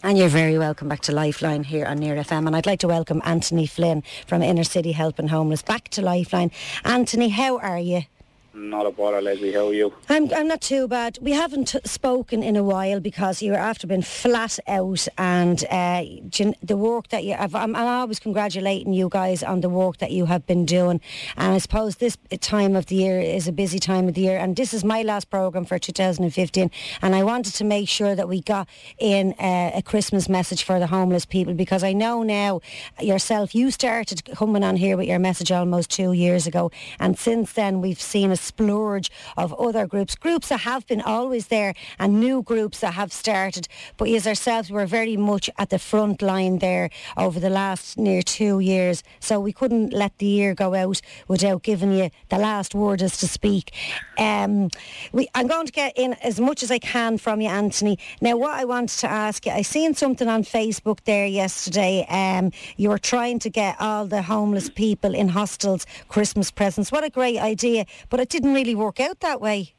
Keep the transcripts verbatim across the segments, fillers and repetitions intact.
And you're very welcome back to Lifeline here on Near F M. And I'd like to welcome Anthony Flynn from Inner City Helping Homeless back to Lifeline. Anthony, how are you? Not a bother, Leslie. How are you? I'm I'm not too bad. We haven't spoken in a while because you're after being flat out, and uh, the work that you have. I'm, I'm always congratulating you guys on the work that you have been doing. And I suppose this time of the year is a busy time of the year. And this is my last programme for two thousand fifteen. And I wanted to make sure that we got in uh, a Christmas message for the homeless people, because I know now yourself, you started coming on here with your message almost two years ago. And since then, we've seen a splurge of other groups, groups that have been always there and new groups that have started. But as ourselves, we're very much at the front line there over the last near two years. So we couldn't let the year go out without giving you the last word as to speak. Um, we, I'm going to get in as much as I can from you, Anthony. Now, what I wanted to ask you, I seen something on Facebook there yesterday. Um, you were trying to get all the homeless people in hostels Christmas presents. What a great idea. But it didn't really work out that way.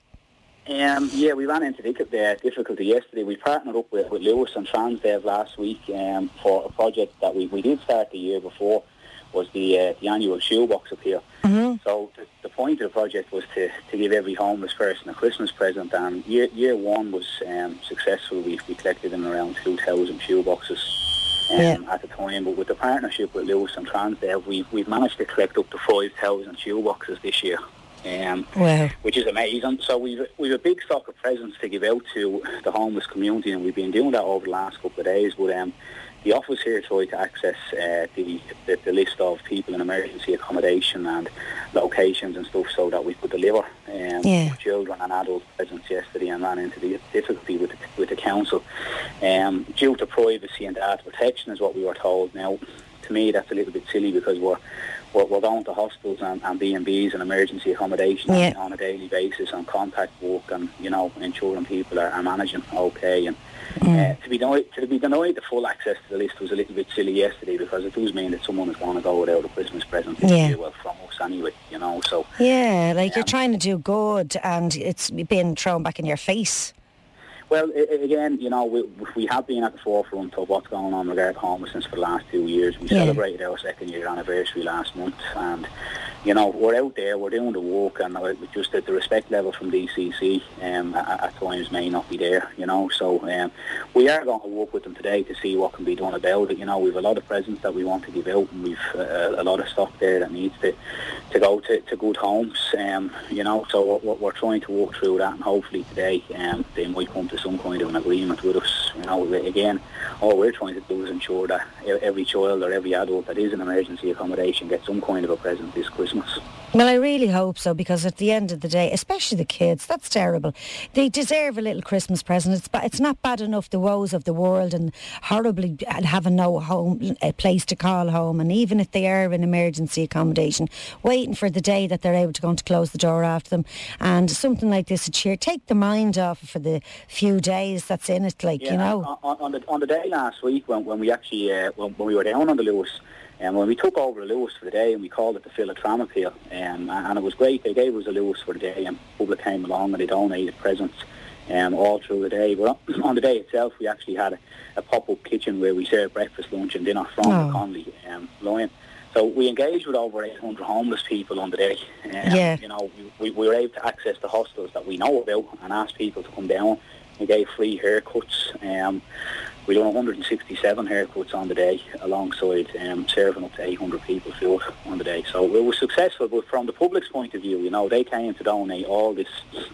Um, yeah, we ran into the difficulty yesterday. We partnered up with, with Lewis and Transdev last week um, for a project that we, we did start the year before, was the uh, the annual shoebox appeal. Mm-hmm. So the, the point of the project was to, to give every homeless person a Christmas present, and year year one was um, successful. We, we collected in around two thousand shoeboxes um, yeah. at the time, but with the partnership with Lewis and Transdev, we, we've managed to collect up to five thousand shoeboxes this year. Um, wow. Which is amazing. So we've we've a big stock of presents to give out to the homeless community, and we've been doing that over the last couple of days. But um, the office here tried to access uh, the, the the list of people in emergency accommodation and locations and stuff, so that we could deliver um, yeah. children and adult presents yesterday, and ran into the difficulty with the, with the council um, due to privacy and data protection, is what we were told. Now, to me, that's a little bit silly, because we're We're, we're going to hostels and, and B and Bs and emergency accommodation yeah. on, on a daily basis, on contact work, and, you know, ensuring people are, are managing okay. And mm. uh, to be denied, to be denied the full access to the list was a little bit silly yesterday, because it does mean that someone is going to go without a Christmas present this yeah. year, well, from us anyway, you know. So yeah, like um, you're trying to do good, and it's been thrown back in your face. Well, I, again, you know, we, we have been at the forefront of what's going on regarding homelessness for the last two years. We yeah. celebrated our second year anniversary last month, and, you know, we're out there, we're doing the work, and just that the respect level from D C C um, at, at times may not be there, you know. So um, we are going to work with them today to see what can be done about it. You know, we've a lot of presents that we want to give out, and we've uh, a lot of stock there that needs to, to go to, to good homes, um, you know. So we're, we're trying to work through that, and hopefully today um, they might come to some kind of an agreement with us. You know, again, all we're trying to do is ensure that every child or every adult that is in emergency accommodation gets some kind of a present this Christmas. Well, I really hope so, because at the end of the day, especially the kids, that's terrible. They deserve a little Christmas present. It's ba- it's not bad enough the woes of the world and horribly having no home, a place to call home, and even if they are in emergency accommodation, waiting for the day that they're able to go and to close the door after them. And something like this, a cheer, take the mind off for the few days that's in it, like, yeah, you know. On, on the on the day last week when, when we actually uh, when, when we were down on the Lewis, and um, when we took over the Lewis for the day, and we called it the Philatram Appeal, um, and it was great. They gave us a Lewis for the day, and public came along and they donated presents um, all through the day. But on the day itself, we actually had a, a pop-up kitchen where we served breakfast, lunch and dinner from oh. the Conley um, Lion. So we engaged with over eight hundred homeless people on the day. Um, yeah. You know, we, we were able to access the hostels that we know about and ask people to come down. We gave free haircuts. Um, we done one hundred sixty-seven haircuts on the day, alongside um, serving up to eight hundred people food on the day. So it was successful, but from the public's point of view, you know, they came to donate all this,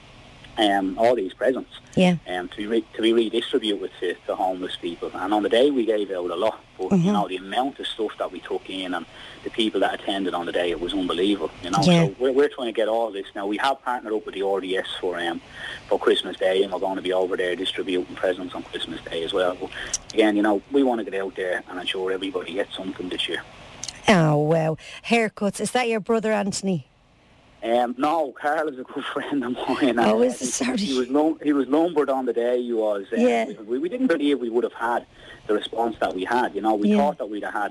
um, all these presents, yeah, um, to be re- to be redistributed to, to homeless people. And on the day we gave out a lot, but mm-hmm. you know, the amount of stuff that we took in and the people that attended on the day, it was unbelievable. You know, yeah. so we're, we're trying to get all this now. We have partnered up with the R D S for um for Christmas Day, and we're going to be over there distributing presents on Christmas Day as well. But again, you know, we want to get out there and ensure everybody gets something this year. Oh wow, haircuts! Is that your brother Anthony? Um, no, Carl is a good friend of mine. Oh, uh, is it? Sorry. He was lum- he was lumbered on the day. He was. Uh, yeah. We, we didn't believe we would have had the response that we had. You know, we yeah. thought that we'd have had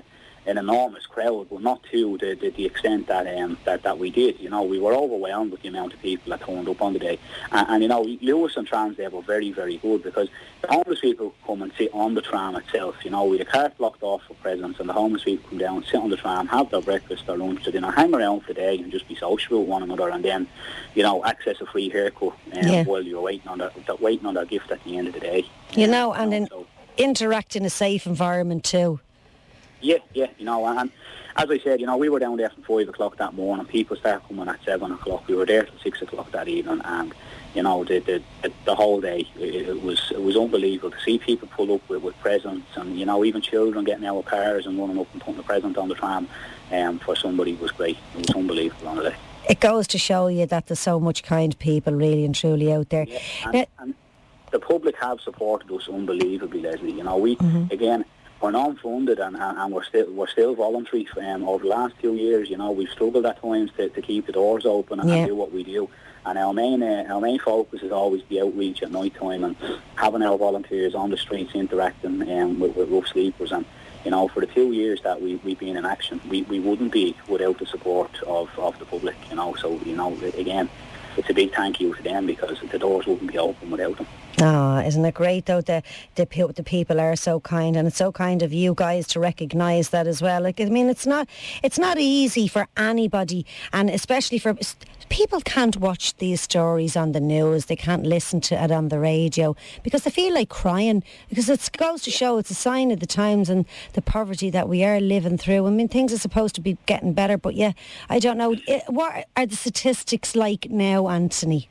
an enormous crowd, but not to the, the, the extent that, um, that that we did. You know, we were overwhelmed with the amount of people that turned up on the day. And, and you know, Lewis and Transdev were very, very good, because the homeless people come and sit on the tram itself. You know, we had a cart blocked off for presents, and the homeless people come down, sit on the tram, have their breakfast, their lunch, their dinner, hang around for the day and just be social with one another, and then, you know, access a free haircut um, yeah. while you're waiting on their, waiting on their gift at the end of the day. You know, and you know, in, so. interact in a safe environment too. Yeah, yeah, you know, and as I said, you know, we were down there from five o'clock that morning. People started coming at seven o'clock. We were there till six o'clock that evening, and you know, the the, the whole day it, it was it was unbelievable to see people pull up with, with presents, and you know, even children getting out of cars and running up and putting a present on the tram. Um, for somebody was great. It was unbelievable on the day. It goes to show you that there's so much kind people, really and truly, out there. Yeah, and, now, and the public have supported us unbelievably, Leslie. You know, we mm-hmm. again. We're non-funded and, and, and we're still we're still voluntary. Um, over the last two years, you know, we've struggled at times to, to keep the doors open and, yeah. and do what we do. And our main uh, our main focus is always the outreach at night time and having our volunteers on the streets interacting um, with, with rough sleepers. And you know, for the two years that we we've been in action, we, we wouldn't be without the support of, of the public. You know, so you know, again, it's a big thank you to them, because the doors wouldn't be open without them. Oh, isn't it great though, the, the the people are so kind, and it's so kind of you guys to recognise that as well. Like, I mean, it's not it's not easy for anybody, and especially for people can't watch these stories on the news, they can't listen to it on the radio because they feel like crying, because it goes to show it's a sign of the times and the poverty that we are living through. I mean, things are supposed to be getting better, but yeah, I don't know. What are the statistics like now, Anthony?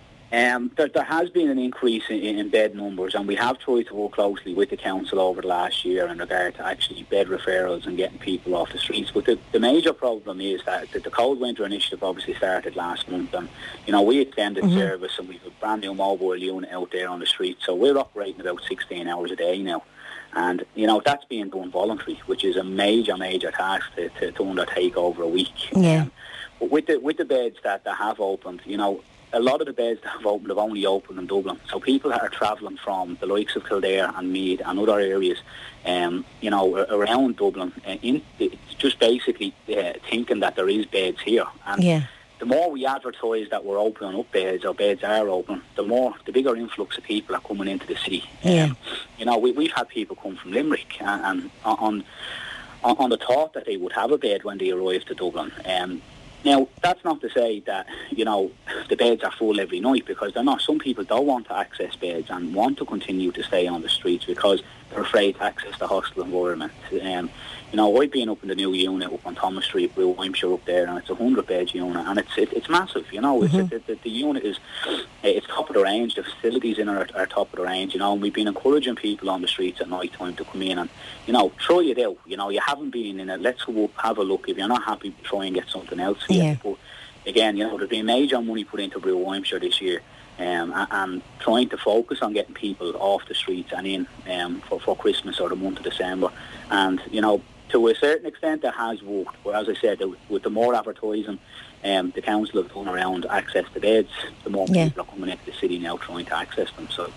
Um, there, there has been an increase in, in bed numbers, and we have tried to work closely with the council over the last year in regard to actually bed referrals and getting people off the streets. But the, the major problem is that the, the Cold Winter Initiative obviously started last month, and you know, we extended mm-hmm. service, and we've a brand new mobile unit out there on the street, so we're operating about sixteen hours a day now. And, you know, that's being done voluntary, which is a major, major task to, to, to undertake over a week. Yeah. Um, but with the, with the beds that, that have opened, you know, a lot of the beds that have opened have only opened in Dublin. So people that are travelling from the likes of Kildare and Meath and other areas, um, you know, around Dublin, uh, in, it's just basically uh, thinking that there is beds here. And yeah. the more we advertise that we're opening up beds, or beds are open, the more, the bigger influx of people are coming into the city. Yeah. Um, you know, we, we've had people come from Limerick and, and on, on on the thought that they would have a bed when they arrive to Dublin. Um, Now, that's not to say that, you know, the beds are full every night, because they're not. Some people don't want to access beds and want to continue to stay on the streets because they're afraid to access the hostel environment. Um, you know, I've been up in the new unit up on Thomas Street, Blue Hampshire up there, and it's a hundred-bed unit, and it's it, it's massive, you know. Mm-hmm. It's, it, it, the unit is it's top of the range. The facilities in it are, are top of the range, you know, and we've been encouraging people on the streets at night time to come in and, you know, try it out. You know, you haven't been in it, let's go up, have a look. If you're not happy, try and get something else for yeah. you. But again, you know, there's been major money put into Blue Hampshire this year, um, and, and trying to focus on getting people off the streets and in um, for, for Christmas or the month of December. And, you know, to a certain extent it has worked, but as I said, with the more advertising um, the council have done around access to beds, the more yeah. people are coming into the city now trying to access them. So,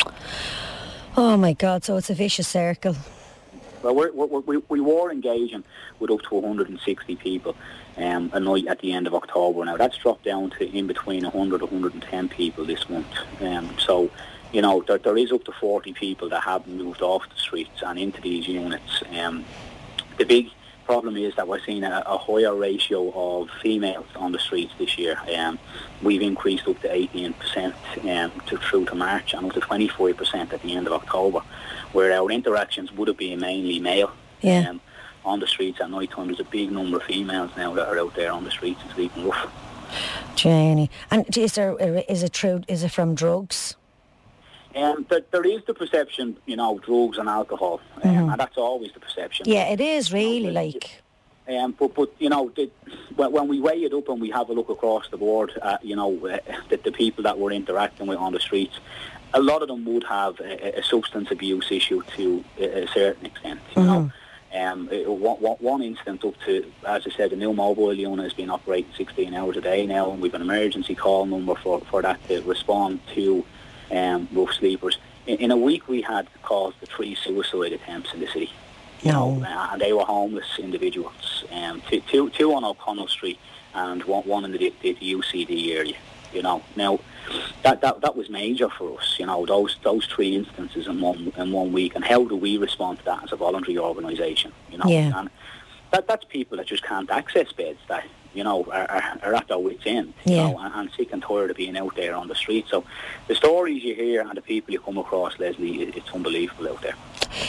oh my God, so it's a vicious circle. Well, we're, we're, we we were engaging with up to one hundred sixty people um, a night at the end of October. Now that's dropped down to in between one hundred to one hundred ten people this month. Um, so, you know, there, there is up to forty people that have moved off the streets and into these units. Um, the big problem is that we're seeing a, a higher ratio of females on the streets this year. Um, we've increased up to eighteen percent um, to, through to March, and up to twenty-five percent at the end of October, where our interactions would have been mainly male. Yeah. Um, on the streets at night time, there's a big number of females now that are out there on the streets and sleeping rough. Jenny, and is there is it true? Is it from drugs? Um, there, there is the perception, you know, drugs and alcohol, um, mm-hmm. and that's always the perception. Yeah, it is really, you know, like. Um, but, but you know, the, when, when we weigh it up and we have a look across the board at, you know, uh, the, the people that we're interacting with on the streets, a lot of them would have a, a substance abuse issue to a, a certain extent, you mm-hmm. know. Um, it, one, one incident up to, as I said, the new mobile unit has been operating sixteen hours a day now, and we've an emergency call number for, for that to respond to um, rough sleepers. In, in a week we had calls to three suicide attempts in the city. you No. know, uh, and they were homeless individuals. Um, two, two, two on O'Connell Street and one, one in the, the, the U C D area. You know, now that, that that was major for us. You know, those those three instances in one in one week, and how do we respond to that as a voluntary organisation? You know, Yeah. and that that's people that just can't access beds, that you know are, are, are at their wits' end. You Yeah. know, and, and sick and tired of being out there on the street. So the stories you hear and the people you come across, Leslie, it, it's unbelievable out there.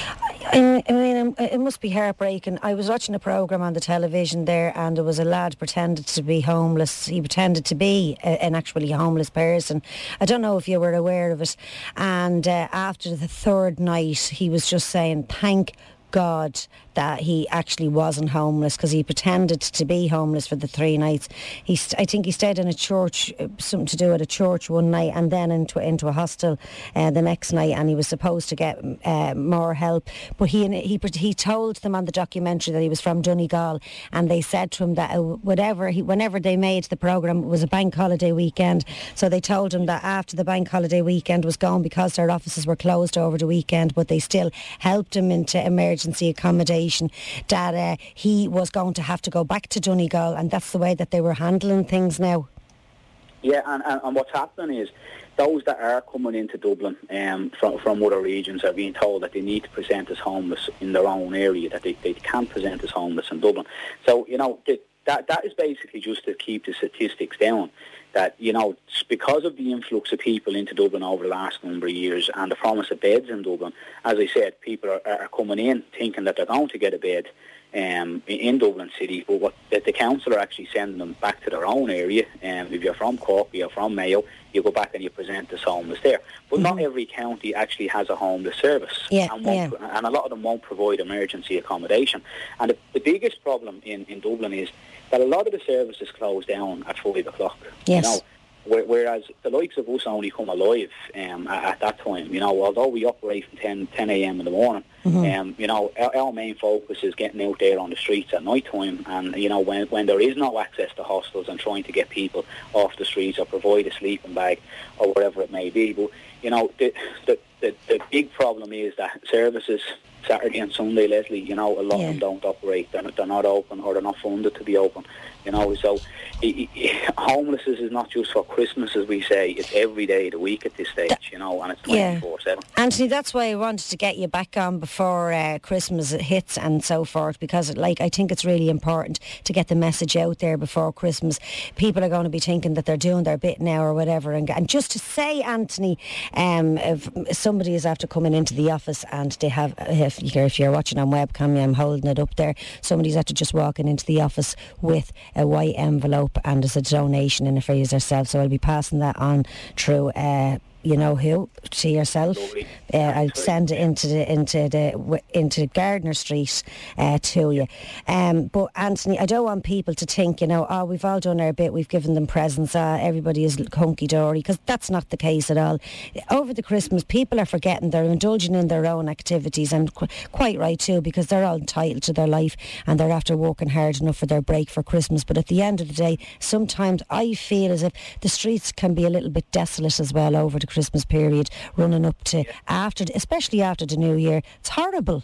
I I mean, it must be heartbreaking. I was watching a programme on the television there, and there was a lad pretended to be homeless. He pretended to be a, an actually homeless person. I don't know if you were aware of it. And uh, after the third night, he was just saying, thank God that he actually wasn't homeless, because he pretended to be homeless for the three nights. He, st- I think he stayed in a church, uh, something to do at a church one night, and then into into a hostel uh, the next night, and he was supposed to get uh, more help. But he he he told them on the documentary that he was from Donegal, and they said to him that uh, whatever he, whenever they made the programme, it was a bank holiday weekend, so they told him that after the bank holiday weekend was gone, because their offices were closed over the weekend, but they still helped him into emergency accommodation, that uh, he was going to have to go back to Donegal, and that's the way that they were handling things now. Yeah, and, and, and what's happening is those that are coming into Dublin um, from from other regions are being told that they need to present as homeless in their own area, that they, they can't present as homeless in Dublin. So, you know, the, that that is basically just to keep the statistics down. That, you know, because of the influx of people into Dublin over the last number of years and the promise of beds in Dublin, as I said, people are, are coming in thinking that they're going to get a bed um, in Dublin City, but what the, the council are actually sending them back to their own area. Um, if you're from Cork, you're from Mayo, you go back and you present as homeless there. But mm-hmm. not every county actually has a homeless service, yeah, and, won't, yeah. and a lot of them won't provide emergency accommodation. And the, the biggest problem in, in Dublin is that a lot of the services close down at five o'clock. Yes. You know, whereas the likes of us only come alive um, at, at that time. You know, although we operate from ten a.m. in the morning, mm-hmm. um, you know, our, our main focus is getting out there on the streets at night time, and, you know, when, when there is no access to hostels, and trying to get people off the streets or provide a sleeping bag or whatever it may be. But, you know, the the, the, the big problem is that services Saturday and Sunday, Leslie, you know, a lot yeah. of them don't operate. They're not, they're not open, or they're not funded to be open. You know, so it, it, homelessness is not just for Christmas, as we say. It's every day of the week at this stage, you know, and it's twenty-four seven. Yeah. Anthony, that's why I wanted to get you back on before uh, Christmas hits and so forth, because, like, I think it's really important to get the message out there before Christmas. People are going to be thinking that they're doing their bit now or whatever, and, and just to say, Anthony, um, if somebody is after coming into the office and they have, if you're, if you're watching on webcam, I'm holding it up there, somebody's after just walking into the office with a white envelope and there's a donation in it for yourself, so I'll be passing that on through uh, you know who, to yourself. Uh, I'll send it into the into the into Gardner Street uh, to you. Um, but Anthony, I don't want people to think, you know, oh, we've all done our bit, we've given them presents, uh, everybody is hunky dory, because that's not the case at all. Over the Christmas, people are forgetting, they're indulging in their own activities, and qu- quite right too, because they're all entitled to their life and they're after working hard enough for their break for Christmas. But at the end of the day, sometimes I feel as if the streets can be a little bit desolate as well over the Christmas period, running up to after, especially after the New Year. It's horrible.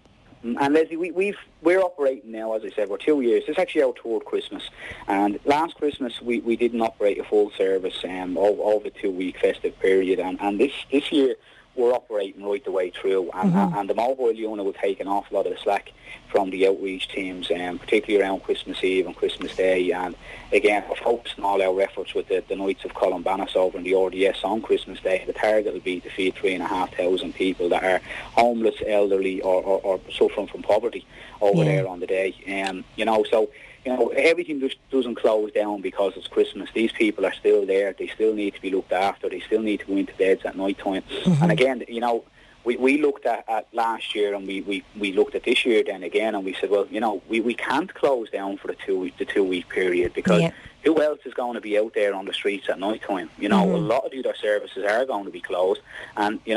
And Leslie, we, we've we're operating now, as I said, we're two years. This is actually our third Christmas, and last Christmas we, we didn't operate a full service um, over, over the two week festive period, and, and this this year we're operating right the way through, and, mm-hmm. and the mobile unit will take an awful lot of the slack from the outreach teams, um, particularly around Christmas Eve and Christmas Day. And again, we're focusing all our efforts with the, the Knights of Columbanus over in the R D S on Christmas Day. The target will be to feed three and a half thousand people that are homeless, elderly, or, or, or suffering from poverty over yeah. there on the day. Um, you know, so you know, everything just doesn't close down because it's Christmas. These people are still there. They still need to be looked after. They still need to go into beds at night time. Mm-hmm. And again, you know, we, we looked at, at last year, and we, we, we looked at this year then again, and we said, well, you know, we, we can't close down for the two week, the two week period, because yeah. who else is going to be out there on the streets at night time? You know, mm-hmm. a lot of the other services are going to be closed, and you know,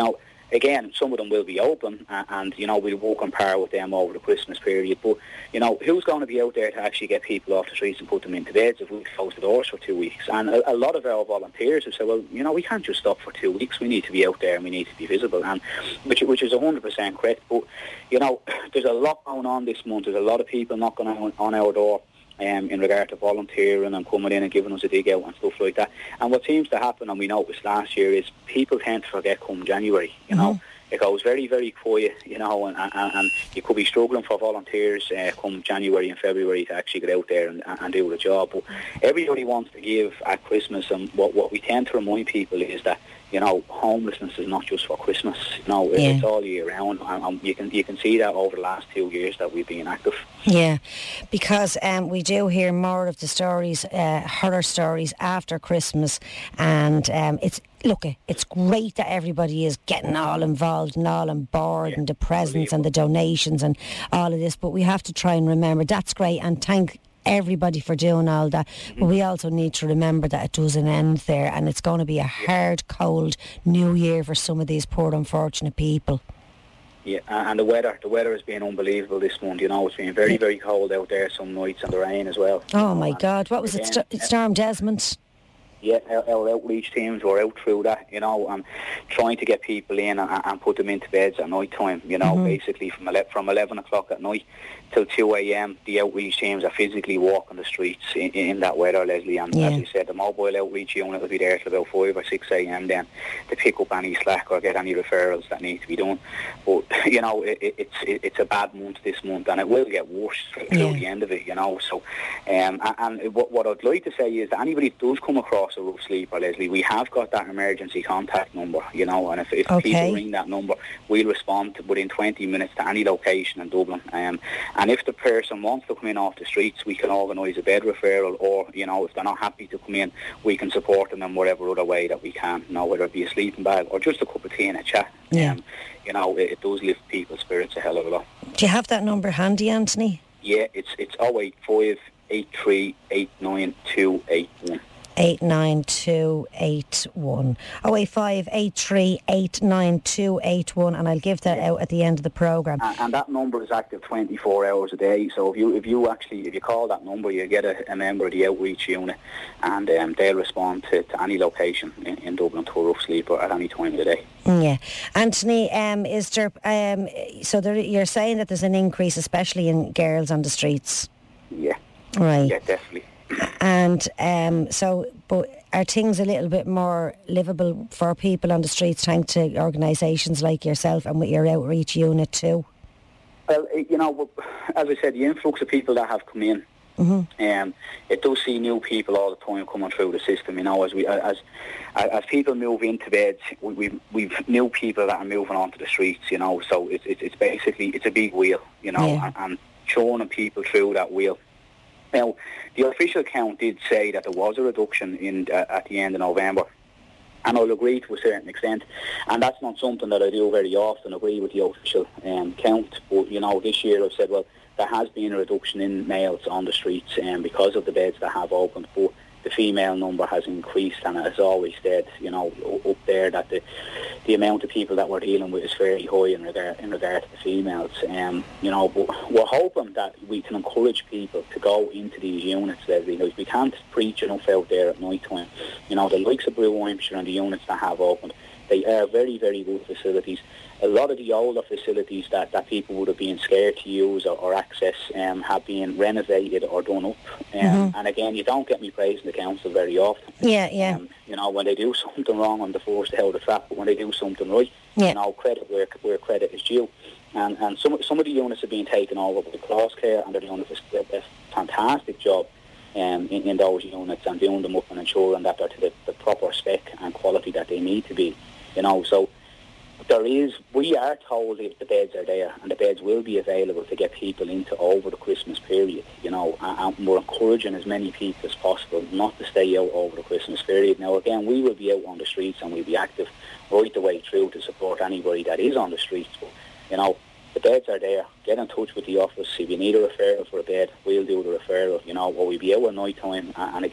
again, some of them will be open, and, and you know, we'll walk on par with them over the Christmas period. But, you know, who's going to be out there to actually get people off the streets and put them into beds if we close the doors for two weeks? And a, a lot of our volunteers have said, well, you know, we can't just stop for two weeks. We need to be out there and we need to be visible, and which, which is one hundred percent correct. But, you know, there's a lot going on this month. There's a lot of people knocking on, on our door. Um, in regard to volunteering and coming in and giving us a dig out and stuff like that. And what seems to happen, and we noticed last year, is people tend to forget come January, you know. Mm-hmm. It goes very, very quiet, you know, and, and, and you could be struggling for volunteers uh, come January and February to actually get out there and, and do the job. But everybody wants to give at Christmas, and what, what we tend to remind people is that, you know, homelessness is not just for Christmas. You know, yeah. It's all year round, and, and you can you can see that over the last two years that we've been active. Yeah, because um, we do hear more of the stories, uh, horror stories after Christmas, and um, it's look, it's great that everybody is getting all involved and all on board, yeah. and the presents and the donations and all of this. But we have to try and remember that's great, and thank everybody for doing all that, mm-hmm. but we also need to remember that it doesn't end there, and it's going to be a hard, cold new year for some of these poor unfortunate people. Yeah, and the weather the weather has been unbelievable this month. You know, it's been very, very cold out there some nights, and the rain as well. Oh my God, what was again, it, St- Storm Desmond? Yeah, our, our outreach teams were out through that, you know, and trying to get people in and, and put them into beds at night time, you know, mm-hmm. basically from ele- from eleven o'clock at night till two a.m. the outreach teams are physically walking the streets in, in that weather, Leslie, and yeah. as you said, the mobile outreach unit will be there till about five or six a.m. then to pick up any slack or get any referrals that need to be done. But, you know, it, it, it's it, it's a bad month this month, and it will get worse through yeah. the end of it, you know, so um, and, and what, what I'd like to say is that anybody that does come across a rough sleeper, Leslie, we have got that emergency contact number, you know, and if, if okay. people ring that number, we'll respond to within twenty minutes to any location in Dublin. Um, and if the person wants to come in off the streets, we can organise a bed referral, or, you know, if they're not happy to come in, we can support them in whatever other way that we can, you know, whether it be a sleeping bag or just a cup of tea and a chat. Yeah. Um, you know, it, it does lift people's spirits a hell of a lot. Do you have that number handy, Anthony? Yeah, it's it's oh eight five, eight three eight nine two eight one. eight nine two eight one. oh eight five, eight three eight nine two eight one, and I'll give that out at the end of the programme. And, and that number is active twenty-four hours a day, so if you if you actually, if you call that number, you get a, a member of the outreach unit, and um, they'll respond to, to any location in, in Dublin to a rough sleeper at any time of the day. Yeah. Anthony, um, is there, um, so there, you're saying that there's an increase, especially in girls on the streets? Yeah. Right. Yeah, definitely. And um, so, but are things a little bit more livable for people on the streets thanks to organisations like yourself and with your outreach unit too? Well, you know, as I said, the influx of people that have come in, mm-hmm. um, it does see new people all the time coming through the system. You know, as we as as people move into beds, we, we've we've new people that are moving onto the streets. You know, so it's it's, it's basically it's a big wheel. You know, yeah. and, and showing people through that wheel. Now, the official count did say that there was a reduction in uh, at the end of November, and I'll agree to a certain extent, and that's not something that I do very often, agree with the official um, count, but, you know, this year I've said, well, there has been a reduction in males on the streets um, because of the beds that have opened, but the female number has increased, and it has always said, you know, up there that the the amount of people that we're dealing with is very high in regard in regard to the females. Um, you know, but we're hoping that we can encourage people to go into these units, Leslie, because we can't preach enough out there at night time. You know, the likes of Blue Hampshire and the units that have opened, they are very, very good facilities. A lot of the older facilities that, that people would have been scared to use or, or access um, have been renovated or done up. Um, mm-hmm. And again, you don't get me praising the council very often. Yeah, yeah. Um, you know, when they do something wrong, I'm the first to hold the trap, but when they do something right, yeah. you know, credit where where credit is due. And and some some of the units are being taken over by Cross Care, and they're doing a, a fantastic job um, in, in those units and doing them up and ensuring that they're to the, the proper spec and quality that they need to be. You know, so there is, we are told if the beds are there, and the beds will be available to get people into over the Christmas period, you know, and, and we're encouraging as many people as possible not to stay out over the Christmas period. Now, again, we will be out on the streets and we'll be active right the way through to support anybody that is on the streets. But, you know, the beds are there. Get in touch with the office. If you need a referral for a bed, we'll do the referral, you know, or we'll be out at night time. And, and again,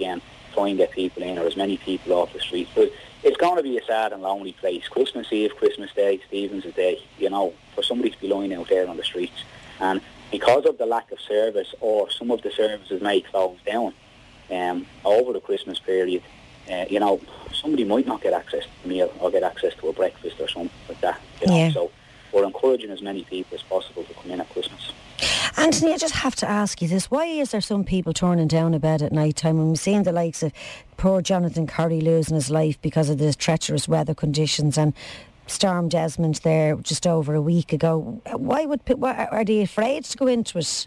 try and get people in, or as many people off the streets. But it's going to be a sad and lonely place. Christmas Eve, Christmas Day, Stephen's Day, you know, for somebody to be lying out there on the streets. And because of the lack of service, or some of the services may close down um, over the Christmas period, uh, you know, somebody might not get access to a meal or get access to a breakfast or something like that. You know? Yeah. So we're encouraging as many people as possible to come in at Christmas. Anthony, I just have to ask you this. Why is there some people turning down a bed at night time when we've seen the likes of poor Jonathan Curry losing his life because of the treacherous weather conditions, and Storm Desmond there just over a week ago? Why would why, are they afraid to go into it?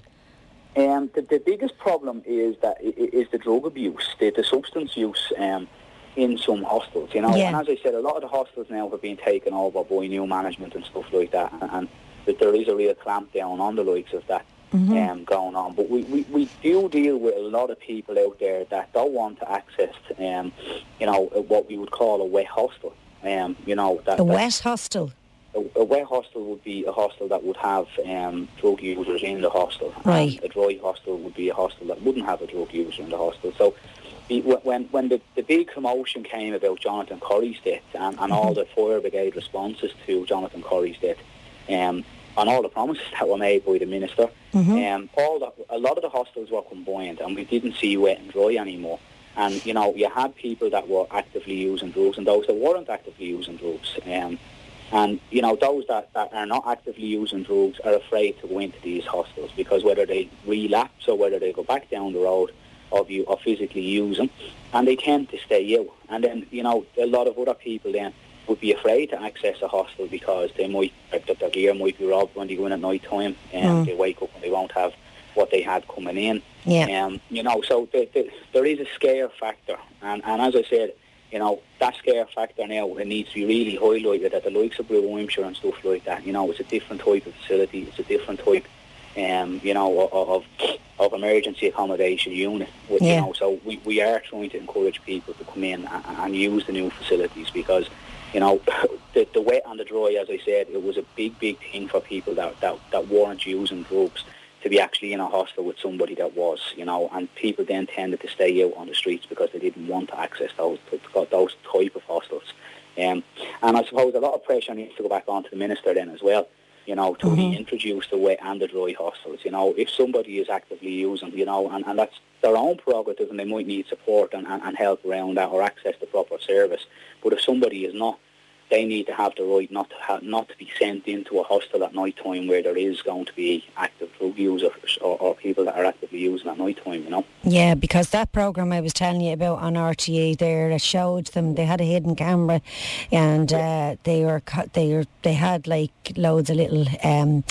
Um, the, the biggest problem is that is the drug abuse, the, the substance use um, in some hostels. You know, Yeah. and as I said, a lot of the hostels now have been taken over by new management and stuff like that, and, and that there is a real clampdown on the likes of that. Mm-hmm. Um, going on, but we, we, we do deal with a lot of people out there that don't want to access, um, you know, what we would call a wet hostel. Um, you know, that, a that wet hostel. A, a wet hostel would be a hostel that would have um, drug users in the hostel. Right. And a dry hostel would be a hostel that wouldn't have a drug user in the hostel. So the, when when the, the big commotion came about Jonathan Curry's death and, and mm-hmm. all the fire brigade responses to Jonathan Curry's death, um, and all the promises that were made by the minister, mm-hmm. um, all the, a lot of the hostels were combined, and we didn't see wet and dry anymore. And, you know, you had people that were actively using drugs and those that weren't actively using drugs. Um, and, you know, those that, that are not actively using drugs are afraid to go into these hostels because whether they relapse or whether they go back down the road of you or physically use them, and they tend to stay out. And then, you know, a lot of other people then would be afraid to access a hostel because they might, that their gear might be robbed when they go in at night time, and mm. they wake up and they won't have what they had coming in. Yeah. Um, you know, so the, the, there is a scare factor, and, and as I said, you know, that scare factor now, it needs to be really highlighted that the likes of Blue Hampshire and stuff like that, you know, it's a different type of facility, it's a different type, um, you know, of of emergency accommodation unit. With, yeah. You know, so we, we are trying to encourage people to come in and, and use the new facilities because, you know, the, the wet and the dry, as I said, it was a big, big thing for people that, that, that weren't using drugs to be actually in a hostel with somebody that was, you know, and people then tended to stay out on the streets because they didn't want to access those those type of hostels. Um, and I suppose a lot of pressure needs to go back onto the minister then as well, you know, to mm-hmm. reintroduce the wet and the dry hostels. You know, if somebody is actively using, you know, and, and that's their own prerogative and they might need support and, and, and help around that or access the proper service. But if somebody is not, they need to have the right not to have, not to be sent into a hostel at night time where there is going to be active drug users or, or people that are actively using at night time, you know. Yeah, because that programme I was telling you about on R T E there, it showed them, they had a hidden camera and uh, they were they were they had like loads of little um,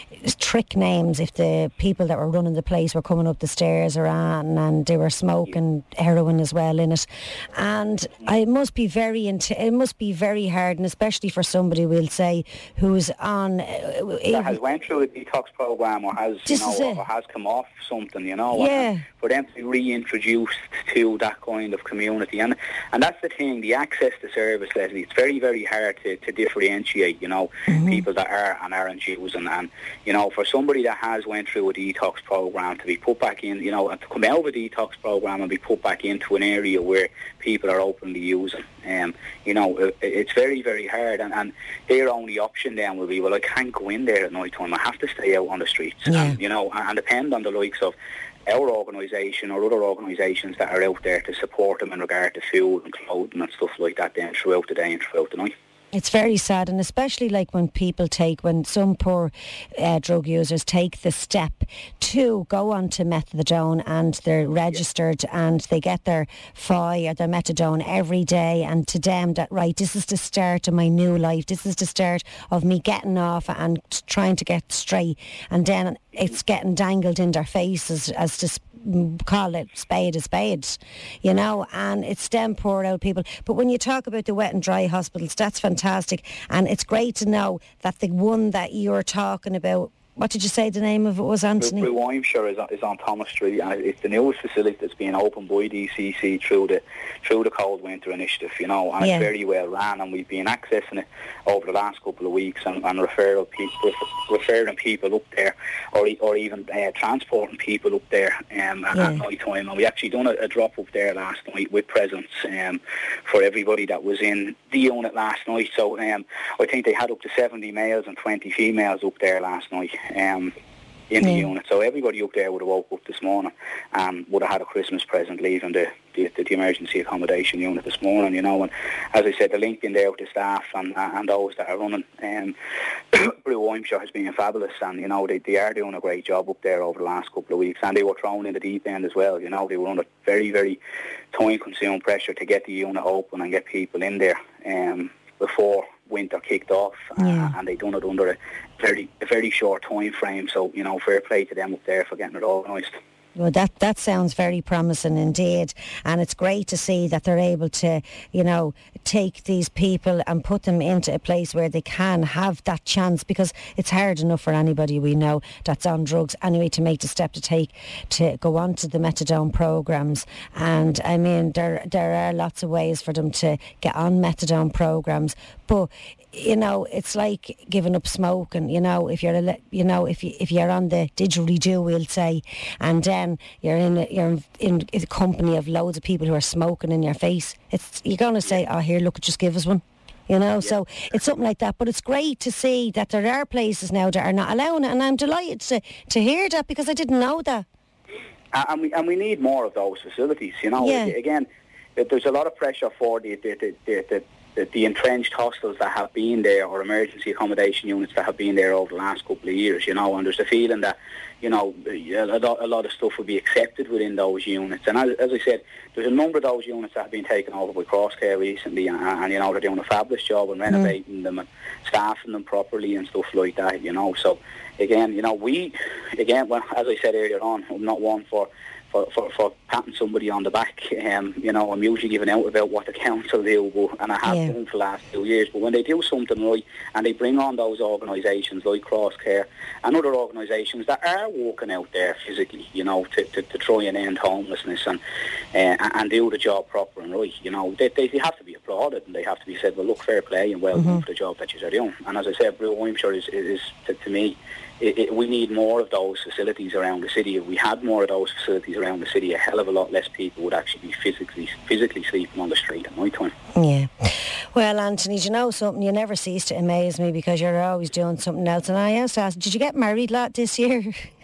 trick names if the people that were running the place were coming up the stairs or on, and they were smoking heroin as well in it. And it must be very int- it must be very hard, and especially for somebody, we'll say, who's on uh, that has went through a detox program or has you know or has come off something, you know. Yeah. And for them to be reintroduced to that kind of community, and and that's the thing, the access to service, Leslie, it's very very hard to, to differentiate, you know, mm-hmm. people that are and aren't using, and you know, for somebody that has went through a detox program to be put back in, you know, and to come out of a detox program and be put back into an area where people are openly using, um, you know, it, it's very, very hard, and, and their only option then will be, well, I can't go in there at night time, I have to stay out on the streets, yeah. and, you know, and, and depend on the likes of our organisation or other organisations that are out there to support them in regard to food and clothing and stuff like that then throughout the day and throughout the night. It's very sad, and especially like when people take, when some poor uh, drug users take the step to go on to methadone and they're registered and they get their F I or their methadone every day, and to them that, right, this is the start of my new life, this is the start of me getting off and trying to get straight, and then it's getting dangled in their faces as to call it spade a spade, you know, and it's them poor old people. But when you talk about the wet and dry hospitals, that's fantastic, and it's great to know that the one that you're talking about what did you say the name of it was, Anthony? Blue Wymshire is on, is on Thomas Street, and it's the newest facility that's being opened by D C C through the through the Cold Winter Initiative, you know, and yeah. it's very well run, and we've been accessing it over the last couple of weeks and, and referral people, referring people up there, or or even uh, transporting people up there um, at, yeah. at night time. And we actually done a, a drop up there last night with presents um, for everybody that was in the unit last night. So um, I think they had up to seventy males and twenty females up there last night. Um, in the yeah. unit, so everybody up there would have woke up this morning and would have had a Christmas present leaving the, the, the emergency accommodation unit this morning, you know. And as I said, the link in there with the staff and and those that are running um, Blue Wymshire has been fabulous, and you know they, they are doing a great job up there over the last couple of weeks, and they were thrown in the deep end as well, you know. They were under very very time consuming pressure to get the unit open and get people in there um, before winter kicked off, yeah. uh, and they done it under a very a very short time frame. So you know, fair play to them up there for getting it organised. Well, that, that sounds very promising indeed, and it's great to see that they're able to, you know, take these people and put them into a place where they can have that chance, because it's hard enough for anybody we know that's on drugs anyway to make the step to take to go on to the methadone programs. And I mean, there there are lots of ways for them to get on methadone programs, but you know, it's like giving up smoking. You know, if you're, a, you know, if you if you're on the didgeridoo, we'll say, and then you're in a, you're in a company of loads of people who are smoking in your face, it's you're going to say, oh, here, look, just give us one. You know, yeah. So it's something like that. But it's great to see that there are places now that are not allowing it, and I'm delighted to to hear that, because I didn't know that. Uh, and we and we need more of those facilities. You know, yeah. Again, there's a lot of pressure for the the the. the, the The, the entrenched hostels that have been there, or emergency accommodation units that have been there over the last couple of years, you know, and there's a feeling that, you know, a lot, a lot of stuff will be accepted within those units. And as, as I said, there's a number of those units that have been taken over by Crosscare recently, and, and you know, they're doing a fabulous job in renovating mm. them and staffing them properly and stuff like that, you know. So, again, you know, we, again, well, as I said earlier on, I'm not one for For, for, for patting somebody on the back. Um, you know, I'm usually giving out about what the council do, but, and I have yeah. done for the last two years, but when they do something right and they bring on those organisations like Crosscare and other organisations that are working out there physically, you know, to, to, to try and end homelessness and uh, and do the job proper and right, you know, they, they have to be applauded, and they have to be said, well, look, fair play and well mm-hmm. done for the job that you're doing. And as I said, Blue Wymshire is, is, is to, to me, It, it, we need more of those facilities around the city. If we had more of those facilities around the city, a hell of a lot less people would actually be physically physically sleeping on the street at night time. Yeah. Well, Anthony, do you know something? You never cease to amaze me, because you're always doing something else. And I asked, asked did you get married, lad, this year?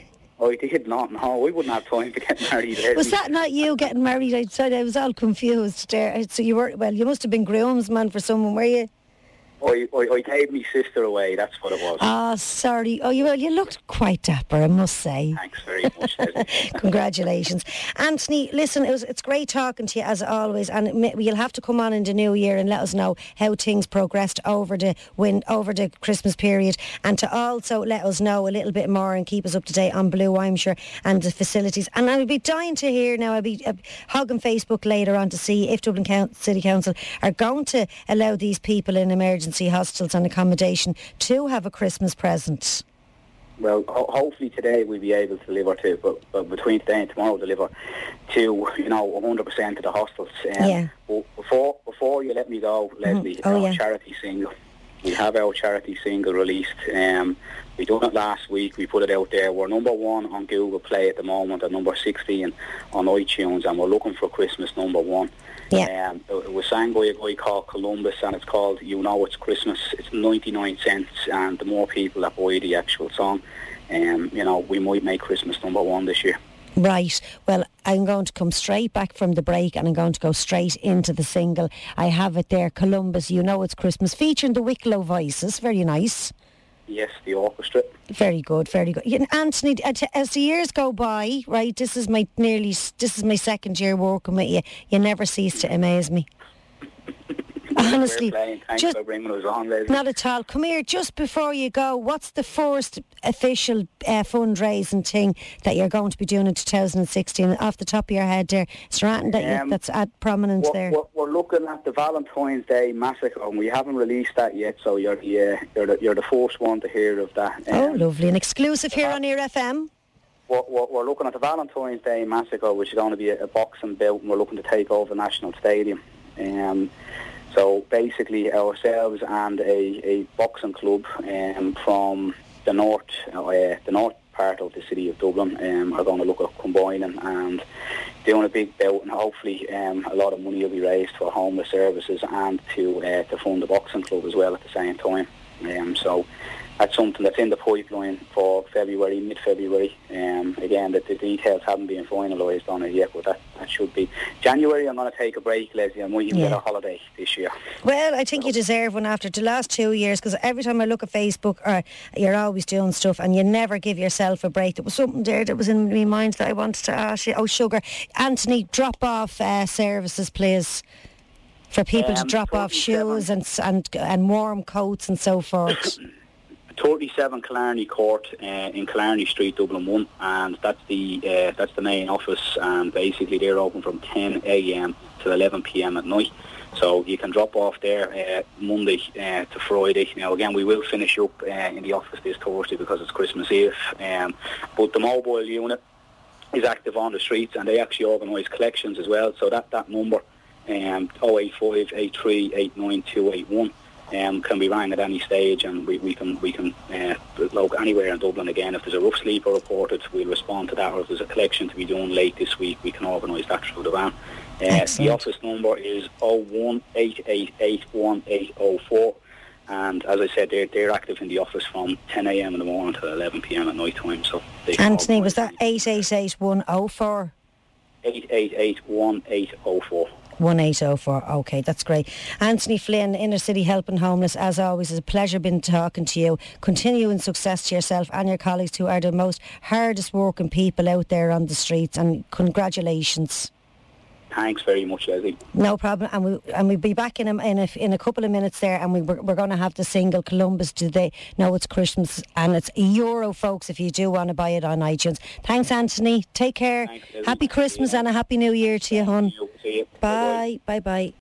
I did not, no. We wouldn't have time to get married. Was that not you getting married? I, I was all confused there. So you were, well, you must have been groomsman for someone, were you? I, I, I gave my sister away, that's what it was. Ah, oh, sorry. Oh, you well, you looked quite dapper, I must say. Thanks very much. Congratulations. Anthony, listen, it was, it's great talking to you as always, and it may, you'll have to come on in the new year and let us know how things progressed over the win, over the Christmas period, and to also let us know a little bit more and keep us up to date on Blue Wymshire and the facilities. And I'll be dying to hear now, I'll be uh, hogging Facebook later on to see if Dublin Count- City Council are going to allow these people in emergency hostels and accommodation to have a Christmas present. Well, ho- hopefully today we'll be able to deliver to, but, but between today and tomorrow deliver to, you know, one hundred percent of the hostels. Um, yeah. But before, before you let me go, Leslie, mm-hmm. oh, our yeah. charity single. We have our charity single released. Um, we done it last week. We put it out there. We're number one on Google Play at the moment, and number sixteen on iTunes, and we're looking for Christmas number one. Yeah. Um, it was sang by a guy called Columbus, and it's called You Know It's Christmas. It's ninety-nine cents, and the more people that buy the actual song, um, you know, we might make Christmas number one this year. Right. Well, I'm going to come straight back from the break, and I'm going to go straight into the single. I have it there, Columbus, You Know It's Christmas, featuring the Wicklow Voices. Very nice. Yes, the orchestra. Very good, very good. Yeah, Anthony, as the years go by, right, this is my nearly, this is my second year working with you. You never cease to amaze me. Honestly, thanks just, for bringing us on, Leslie. Not at all. Come here, just before you go, what's the first official uh, fundraising thing that you're going to be doing in two thousand sixteen? Off the top of your head there, is there anything that Um, you, that's at prominence we're, there? We're, we're looking at the Valentine's Day Massacre, and we haven't released that yet, so you're the, uh, you're the, you're the first one to hear of that. Um, Oh, lovely. An exclusive here on Ear F M? We're, we're, we're looking at the Valentine's Day Massacre, which is going to be a, a boxing bout, and we're looking to take over the National Stadium. Um, so basically ourselves and a, a boxing club um, from the north, uh, the north part of the city of Dublin um, are going to look at combining and doing a big bout, and hopefully um, a lot of money will be raised for homeless services and to uh, to fund the boxing club as well at the same time. Um, so that's something that's in the pipeline for February, mid-February. Um, again, the, the details haven't been finalised on it yet, but that, that should be January. I'm going to take a break, Leslie. I might even Yeah. get a holiday this year. Well, I think you deserve one after the last two years, because every time I look at Facebook, uh, you're always doing stuff and you never give yourself a break. There was something there that was in my mind that I wanted to ask you. Oh, sugar. Anthony, drop off uh, services, please, for people to Um, drop off shoes and, and, and warm coats and so forth. thirty-seven Killarney Court uh, in Killarney Street, Dublin one, and that's the uh, that's the main office, and basically they're open from ten a.m. to eleven p.m. at night. So you can drop off there uh, Monday uh, to Friday. Now again, we will finish up uh, in the office this Thursday because it's Christmas Eve, um, but the mobile unit is active on the streets, and they actually organise collections as well. So that, that number, um, oh eight five, eight three eight nine two eight one, Um, can be rang at any stage, and we, we can we can uh, look anywhere in Dublin. Again, if there's a rough sleeper reported, we'll respond to that, or if there's a collection to be done late this week, we can organise that through the van. Uh, the office number is oh one eight eight eight one eight oh four, and as I said, they're, they're active in the office from ten a.m. in the morning to eleven p.m. at night time. So they can Anthony, was that eight eight eight one oh four? eight eight eight one eight oh four. one eight oh four, OK, that's great. Anthony Flynn, Inner City Helping Homeless, as always, it's a pleasure being talking to you. Continuing success to yourself and your colleagues, who are the most hardest working people out there on the streets, and congratulations. Thanks very much, Leslie. No problem, and we and we'll be back in a in a, in a couple of minutes there, and we we're, we're going to have the single Columbus. Do they know it's Christmas, and it's a euro, folks, if you do want to buy it on iTunes. Thanks, Anthony. Take care. Thanks, Happy Christmas and a happy New Year to you, hon. See you. Bye. Bye. Bye.